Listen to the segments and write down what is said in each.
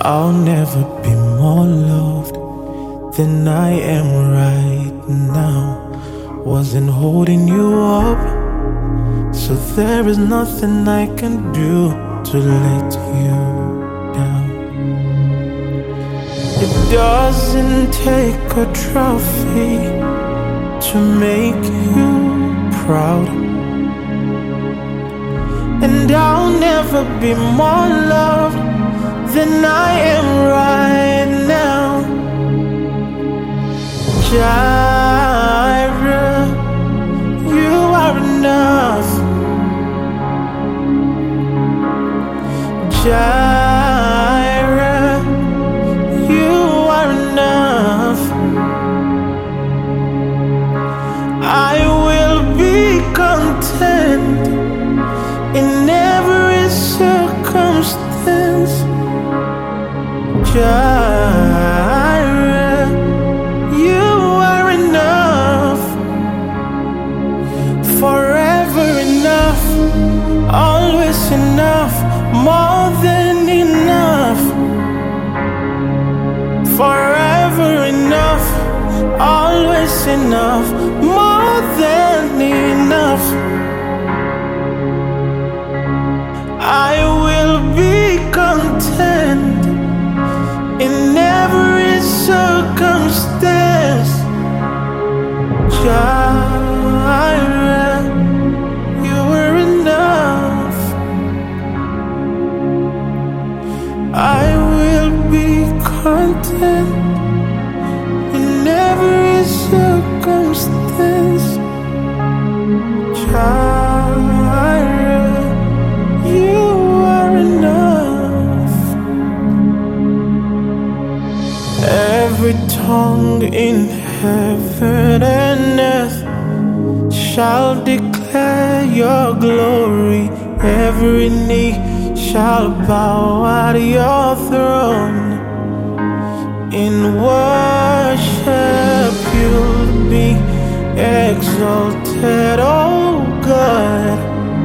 I'll never be more loved than I am right now. Wasn't holding you up, so there is nothing I can do to let you down. It doesn't take a trophy to make you proud, and I'll never be more loved than I am right now. Jireh, you are enough. Jireh, you are enough. I will be content in every circumstance. Jireh, you are enough. Forever enough, always enough, more than enough. Forever enough, always enough, more than enough. I will be content in every circumstance. Jireh, you are enough. I will be content in every circumstance. Jireh, you are enough. Every tongue in heaven and earth shall declare your glory. Every knee shall bow at your throne. In worship you'll be exalted, oh God,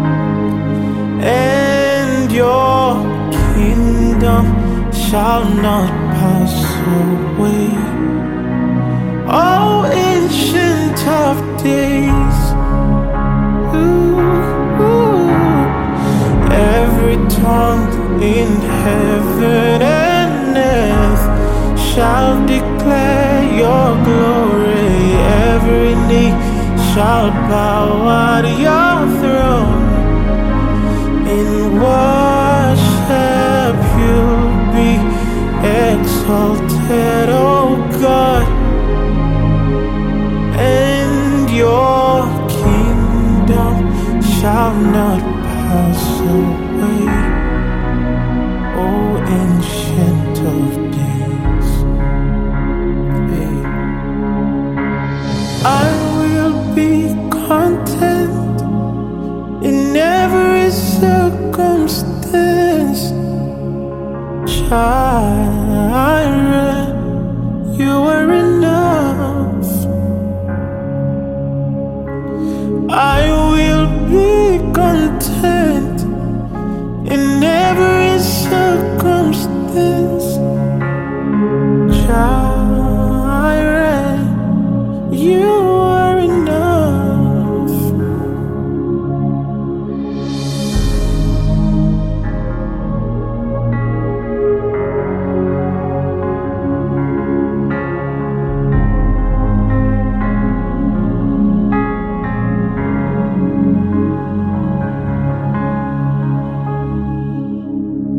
and your kingdom shall not pass away. Oh, Ancient of Days, every tongue in heaven and earth shall declare your glory. Every knee shall bow at your throne. In worship you'll be exalted, oh God, and your kingdom shall not pass away. Oh, Ancient of Days, I will be content in every circumstance. Jireh, you are enough. I will be content